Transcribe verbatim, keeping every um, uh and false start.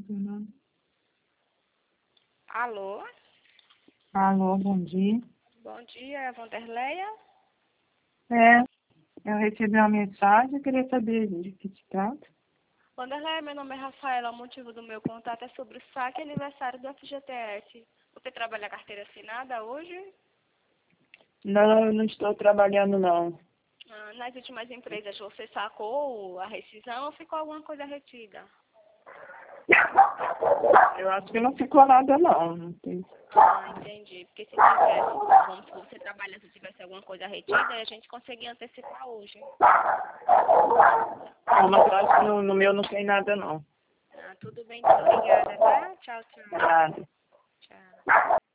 funcionando. Alô? Alô, bom dia. Bom dia, é a Vanderleia? É, eu recebi uma mensagem, eu queria saber de que se trata. Vanderleia, meu nome é Rafaela, o motivo do meu contato é sobre o saque aniversário do F G T S. Você trabalha a carteira assinada hoje? Não, eu não estou trabalhando, não. Ah, nas últimas empresas você sacou a rescisão ou ficou alguma coisa retida? Eu acho que não ficou nada, não. Não tem... Ah, entendi. Porque se tivesse, vamos supor, você trabalha, se tivesse alguma coisa retida, a gente conseguia antecipar hoje. Não, mas eu acho que no, no meu não tem nada, não. Ah, tudo bem, então. Obrigada, tá? Tchau, tchau. Nada.